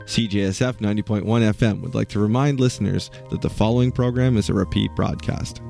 CJSF 90.1 FM would like to remind listeners that the following program is a repeat broadcast.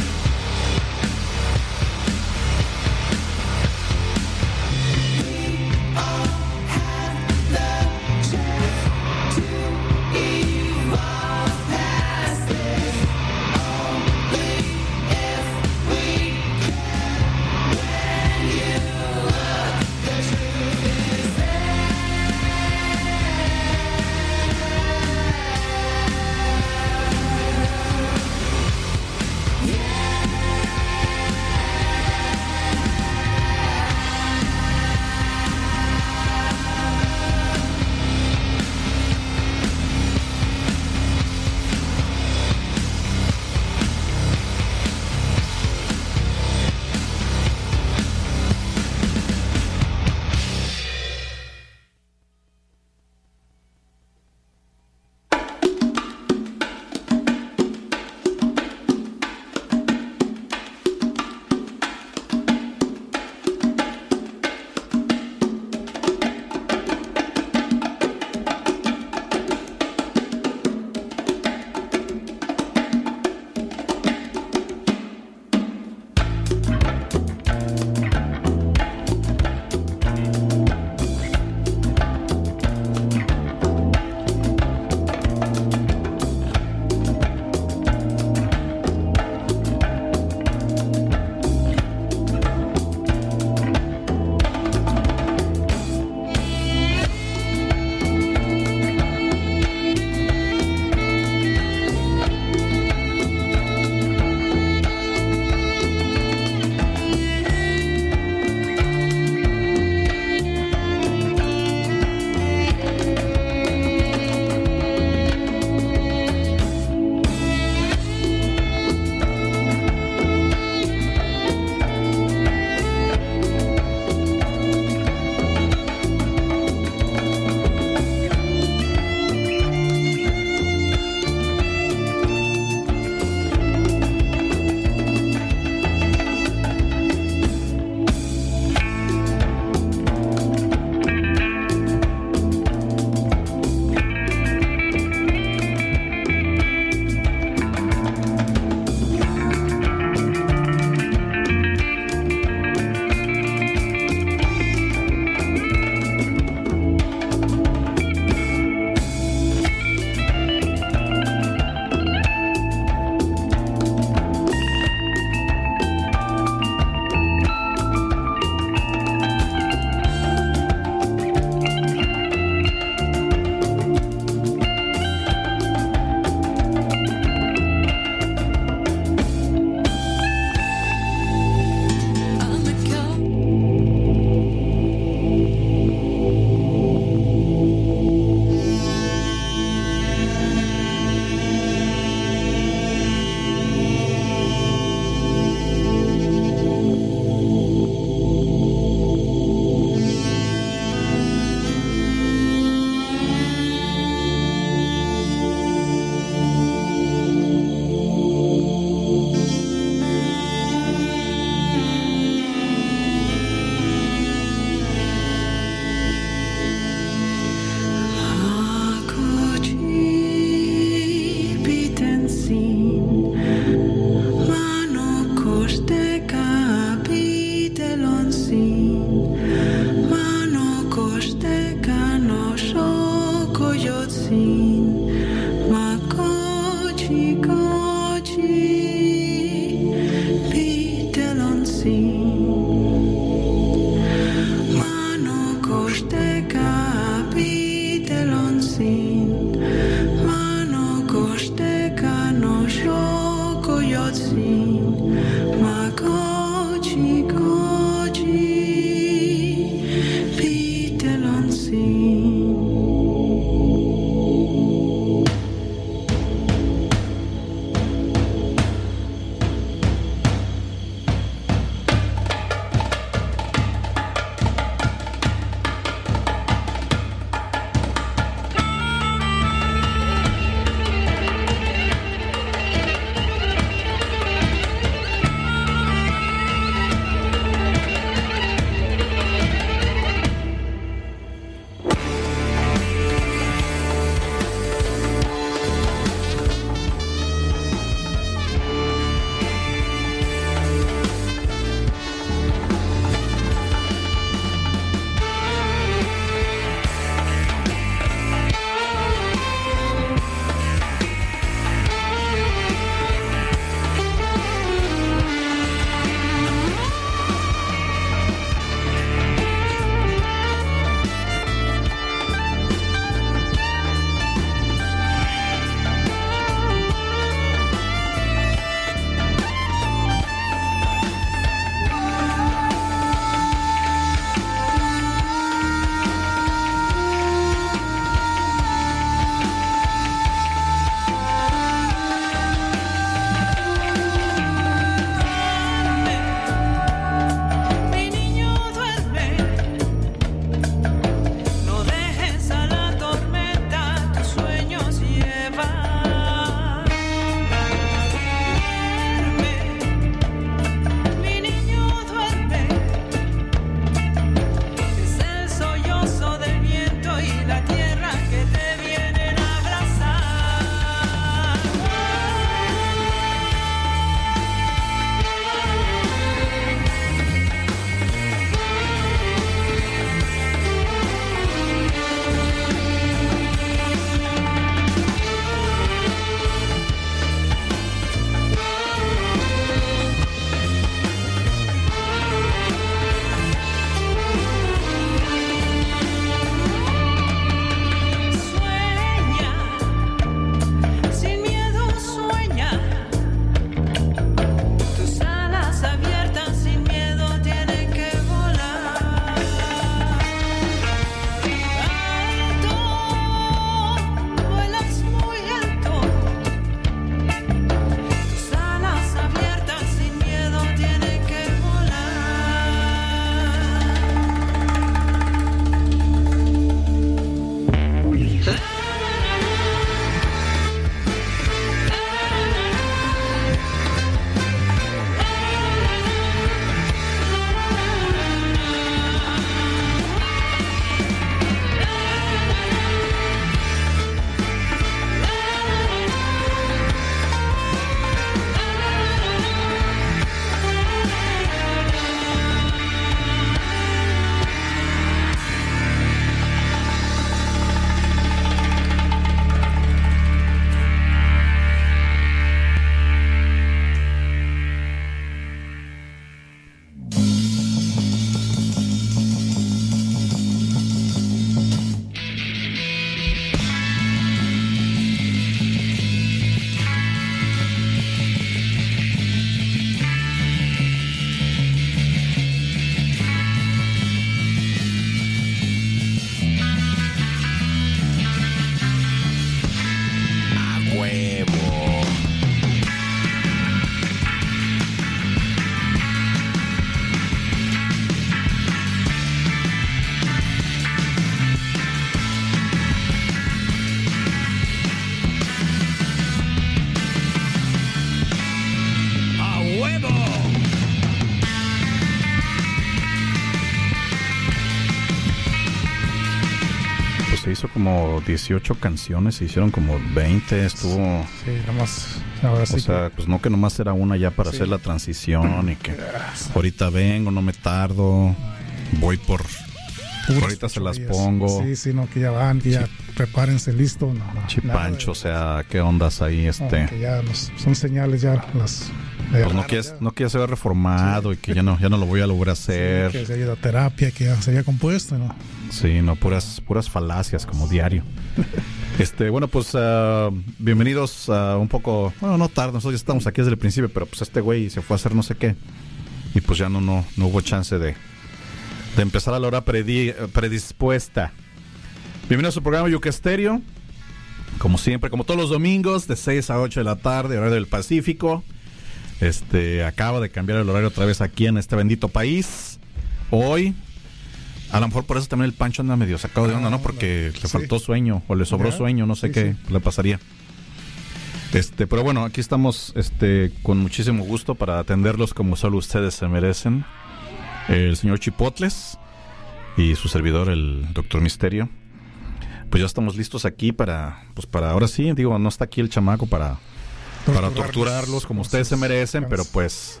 hizo como 18 canciones, se hicieron como 20, estuvo... Sí, nomás, ahora sí. O sea, pues no que nomás era una ya para Sí. hacer la transición y que ahorita vengo, no me tardo, voy por... Puras ahorita se las fechorías. pongo. Sí, sí, no, que ya van, que ya prepárense, listo. No, Chipancho, o sea, ¿qué ondas ahí? que ya son señales ya las... Pues no quieres ser reformado, sí. Y que ya no lo voy a lograr hacer. Sí, que se haya ido a terapia, que ya se había compuesto, ¿no? Sí, no, puras falacias como diario. Bueno, pues bienvenidos a un poco, bueno, no tarde, nosotros ya estamos aquí desde el principio, pero pues este güey se fue a hacer no sé qué. Y pues ya no hubo chance de empezar a la hora predispuesta. Bienvenidos a su programa Yuca Estéreo. Como siempre, como todos los domingos, de 6 a 8 de la tarde, horario del Pacífico. Acaba de cambiar el horario otra vez aquí en este bendito país. Hoy, a lo mejor por eso también el Pancho anda medio sacado de onda, ¿no? Porque le faltó sueño o le sobró sueño, no sé qué le pasaría. Pero bueno, aquí estamos con muchísimo gusto para atenderlos como solo ustedes se merecen. El señor Chipotles y su servidor, el Doctor Misterio. Pues ya estamos listos aquí para ahora sí, digo, no está aquí el chamaco para torturarlos como ustedes se merecen, pero pues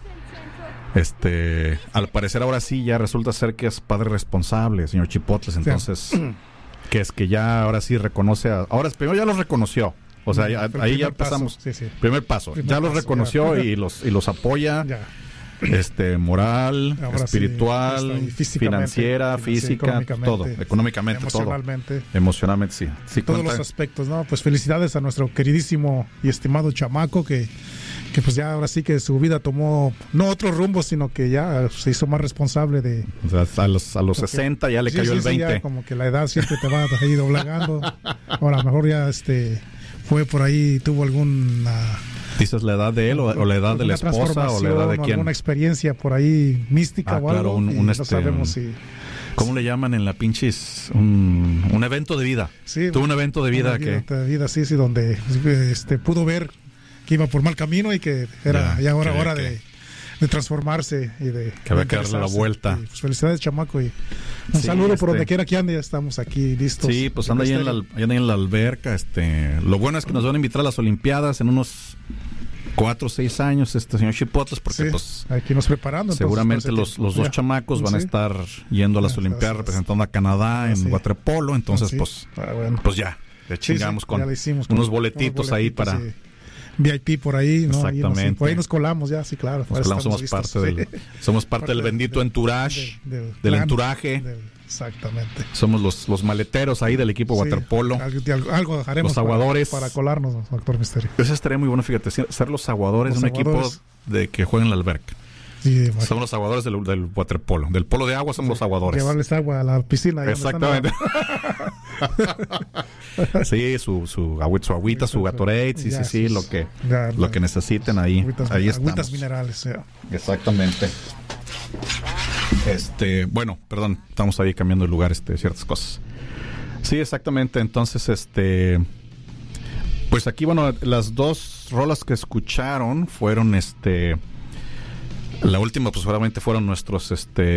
al parecer ahora sí ya resulta ser que es padre responsable, señor Chipotles, entonces que es que ya ahora sí reconoce ahora primero ya los reconoció, o sea, ahí ya empezamos, primer paso, ya los reconoció ya. y los apoya. Ya. Moral, ahora espiritual, financiera, física, todo, económicamente, emocionalmente, sí todos los aspectos, ¿no? Pues felicidades a nuestro queridísimo y estimado chamaco que pues ya ahora sí que su vida tomó no otro rumbo, sino que ya se hizo más responsable de... O sea, a los 60 ya le cayó el 20. Ya como que la edad siempre te va ahí doblagando. Ahora a lo mejor ya fue por ahí, tuvo alguna... ¿Dices la edad de él o la edad de la esposa o la edad de quién? Alguna experiencia por ahí mística o claro, algo. No sabemos si... ¿Cómo le llaman en la pinches? Un evento de vida. Sí, tuvo un evento de vida que... sí, donde pudo ver que iba por mal camino y que era ya hora de transformarse y de... Que había que darle la vuelta. Y, pues felicidades, chamaco, y un saludo por donde quiera que ande, ya estamos aquí listos. Sí, pues anda ahí en la alberca. Lo bueno es que nos van a invitar a las Olimpiadas en unos 4 o 6 años, señor Chipotles, porque pues hay que irnos preparando. Seguramente los dos chamacos van a estar yendo a las Olimpiadas representando a Canadá en waterpolo, entonces pues ya le chingamos con unos boletitos ahí para... VIP por ahí, ¿no? Exactamente. Por ahí nos colamos ya, sí, claro. Somos parte del bendito entourage, del enturaje. Exactamente. Somos los maleteros ahí del equipo waterpolo. Algo haremos los aguadores. Para colarnos, Doctor Misterio. Eso estaría muy bueno, fíjate, ser los aguadores de un equipo de que juega en la alberca. Sí, somos los aguadores del waterpolo. Del polo de agua somos los aguadores. Llevarles agua a la piscina. Exactamente. Sí, su agüita, su Gatorade, sí, lo que necesiten ahí. Ahí estamos. Agüitas minerales, ya. Exactamente. Bueno, perdón, estamos ahí cambiando de lugar, ciertas cosas. Sí, exactamente. Entonces, pues aquí, bueno, las dos rolas que escucharon fueron, la última, pues seguramente fueron nuestros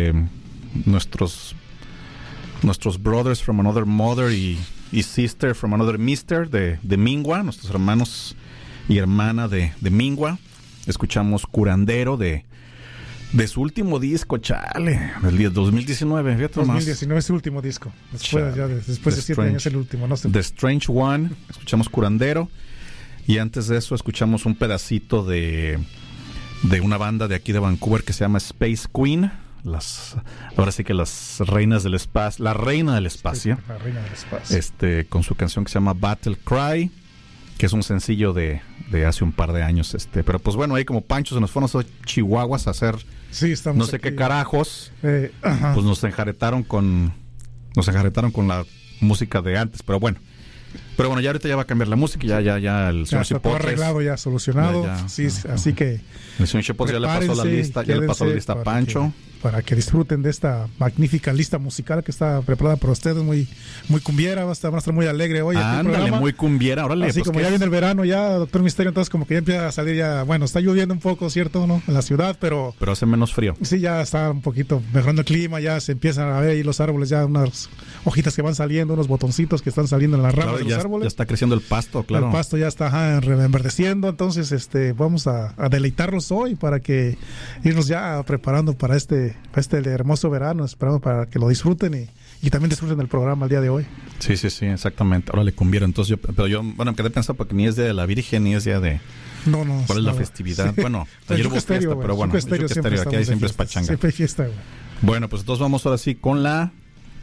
brothers from another mother y sister from another mister de Mingua, nuestros hermanos y hermana de Mingua. Escuchamos Curandero de su último disco, chale, del 2019, fíjate más. 2019 es su último disco. Después de 7 años el último, no sé. The Strange One, escuchamos Curandero y antes de eso escuchamos un pedacito de una banda de aquí de Vancouver que se llama Space Queen. Ahora sí que las reinas del espacio, la reina del espacio. La reina del espacio. Con su canción que se llama Battle Cry, que es un sencillo de hace un par de años. Pero pues bueno, ahí como Pancho se nos fueron a Chihuahuas a hacer no sé aquí, qué carajos. Pues nos enjaretaron con la música de antes, pero bueno. Pero bueno, ya ahorita ya va a cambiar la música, ya el Ya señor está todo Chipotle. arreglado, ya solucionado. Ya. Sí, así que El señor Chipotle ya le pasó la lista, a para Pancho. para que disfruten de esta magnífica lista musical que está preparada para ustedes, muy cumbiera, va a estar muy alegre hoy. Ándale, muy cumbiera, órale. Así pues, como ¿qué ya es? viene el verano, ya, Doctor Misterio, entonces como que ya empieza a salir ya, bueno, está lloviendo un poco, ¿cierto? ¿No? En la ciudad, pero hace menos frío. sí, ya está un poquito mejorando el clima, ya se empiezan a ver ahí los árboles, ya unas hojitas que van saliendo, unos botoncitos que están saliendo en las ramas Claro, de los árboles. ya está creciendo el pasto, claro. El pasto ya está enverdeciendo, entonces vamos a deleitarlos hoy para que irnos ya preparando para este hermoso verano, esperamos para que lo disfruten y también disfruten el programa el día de hoy. Sí, exactamente. Ahora le cumbiera. Entonces yo me quedé pensando porque ni es día de la Virgen, ni es día de... No. ¿Cuál es la festividad? Sí. Bueno, El ayer hubo Yuca fiesta, Estéreo, pero bueno, Yuca Estéreo siempre aquí hay estamos de siempre es fiestas. pachanga. Siempre hay fiesta, güey. Bueno, pues entonces vamos ahora sí con la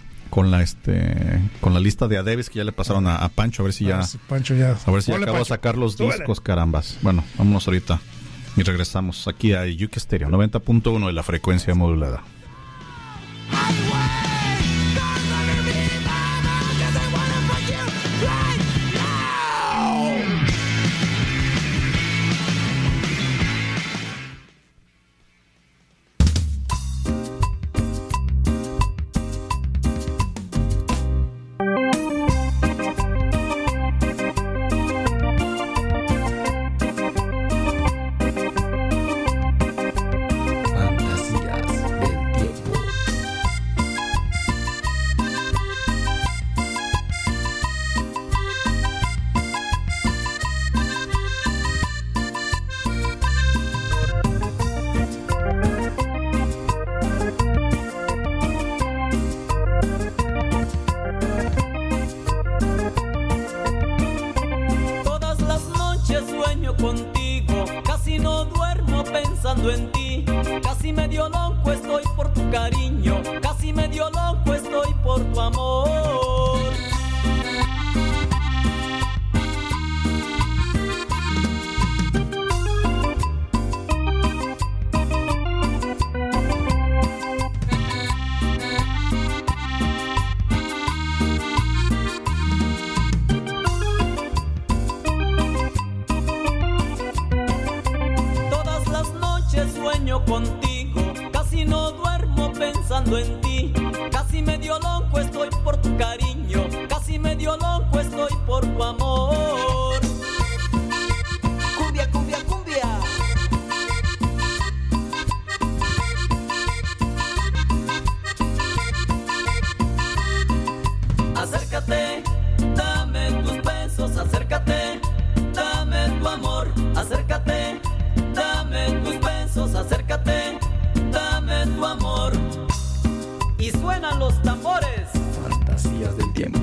lista de Adebis que ya le pasaron a Pancho, a ver si ya Pancho ya. a ver si ya Ponle, acabó de Pancho. sacar los Súbele. discos, carambas. Bueno, vámonos ahorita y regresamos aquí a Yuca Estéreo 90.1 de la frecuencia modulada. Fantasías del tiempo. Todas las noches sueño contigo, casi no duermo pensando en ti. Casi medio loco estoy por tu cariño, casi medio loco estoy por tu amor. Todas las noches sueño contigo, casi no duermo pensando en ti. Casi medio loco estoy por tu cariño, casi medio loco estoy por tu amor. Cumbia, cumbia, cumbia. Acércate, dame tus besos, acércate, dame tu amor, acércate, dame tus besos, acércate, dame tu amor. Y suenan los tambores. Fantasías del tiempo.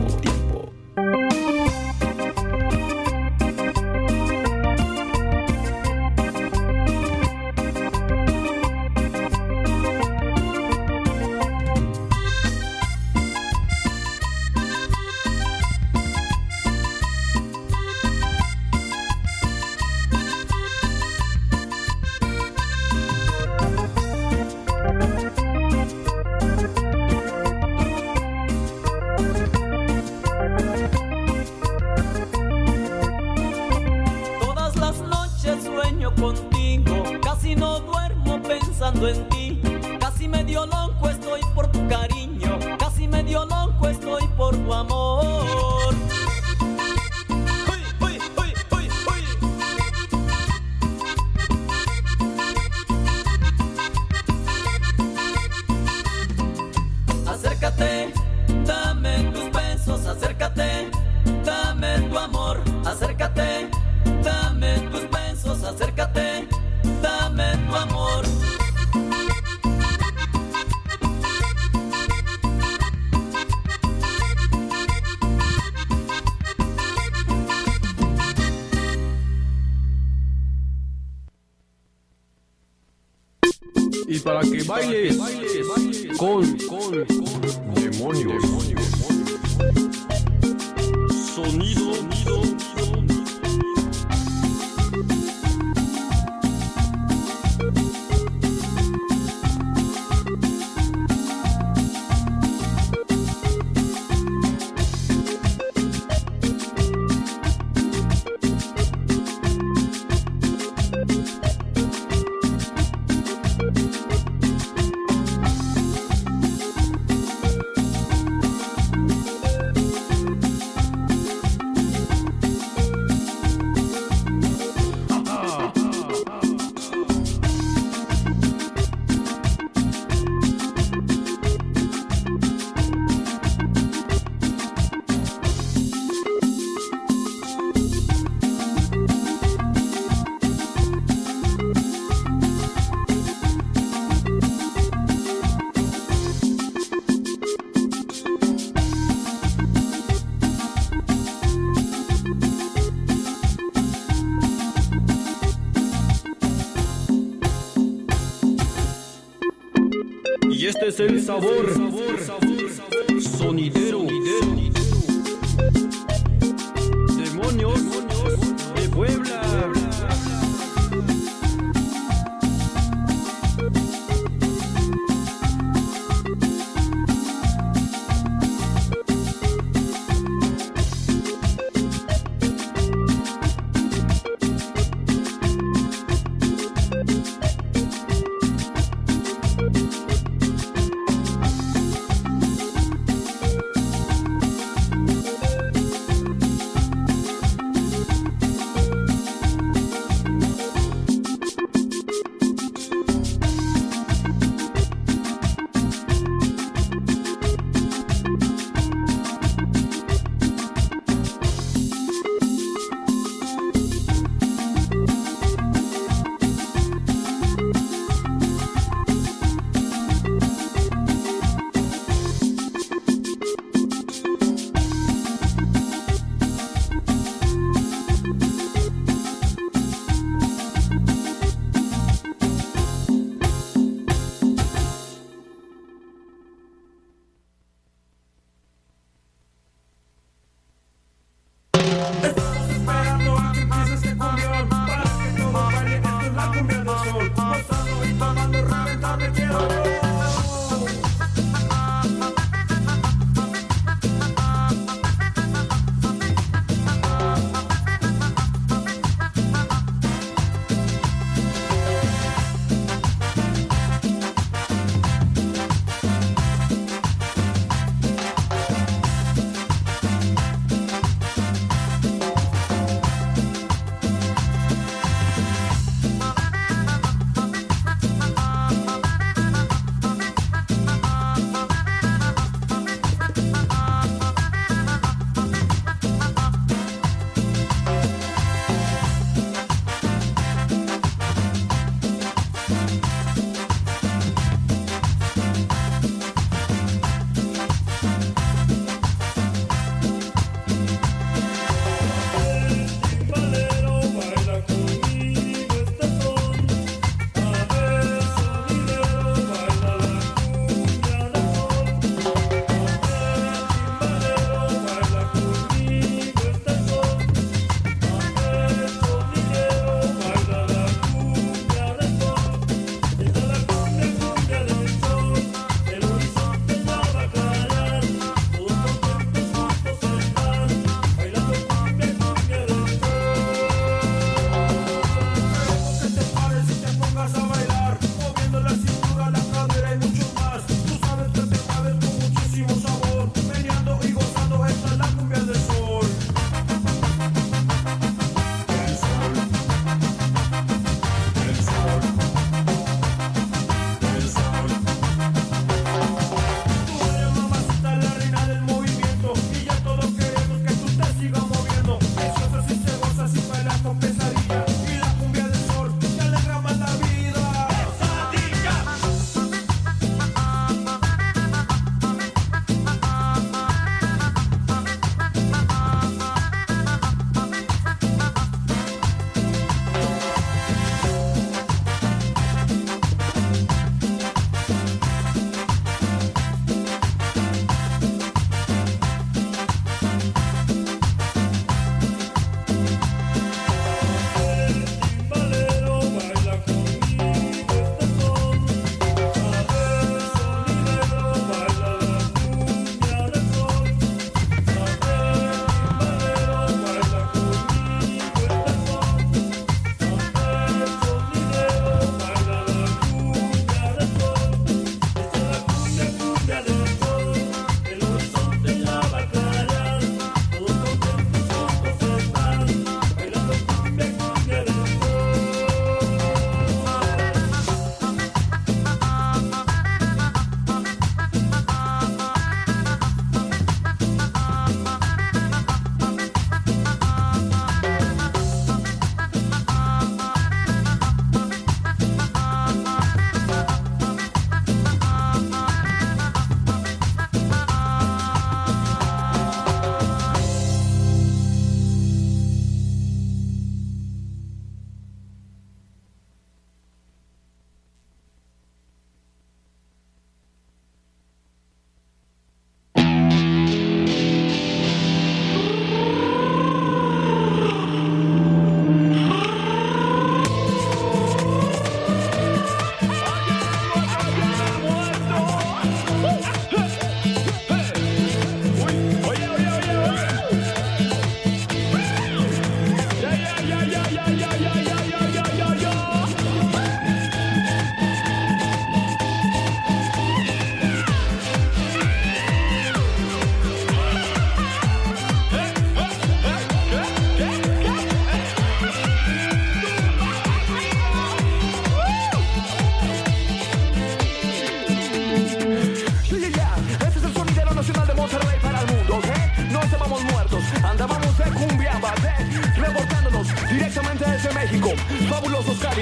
Todas las noches sueño contigo, casi no duermo pensando en ti. Casi medio loco estoy por tu cariño, casi medio loco estoy por tu amor. Uy, uy, uy, uy, uy. Acércate, dame tus besos, acércate, dame tu amor, acércate, dame tus besos, acércate, dame tu amor. Y para que bailes con demonios. Sonido. Y este es el sabor sonidero. Demonios de Puebla.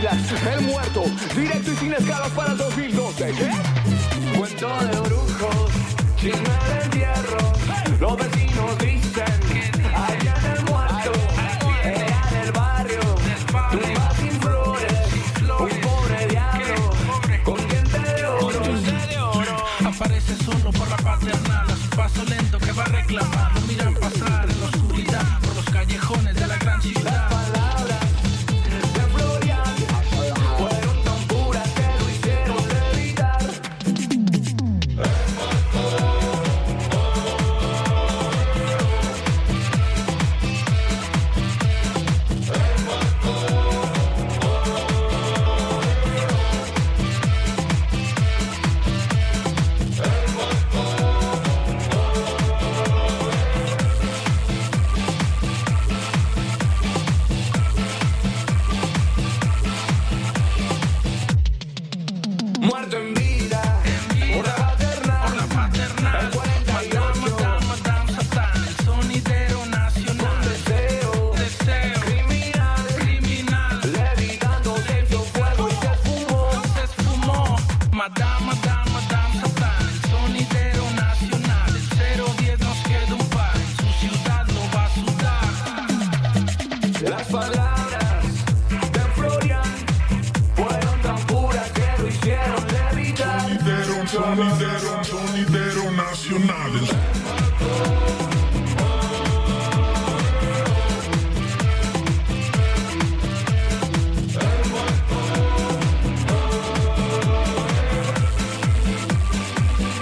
Águilas, el muerto, directo y sin escalas para el 2012. ¿Qué? Cuento de brujos, chisme de entierro. Los vecinos dicen que allá en el muerto, allá en el barrio, tumbas sin flores, un pobre diablo con diente de oro. Aparece solo por la paternal, a su paso lento que va reclamando. Miran pasar en la oscuridad por los callejones de la gran ciudad. Muerto en vida, por la paternal, el 48, Madame Satán, el sonidero nacional. Deseo, criminal, levitando dentro fuego y se esfumó. Madame Satán, el sonidero nacional. El 010 nos queda un par, en su ciudad lo va a sudar. Las palabras de Florian fueron tan puras que lo hicieron levitar. Sonidero nacional.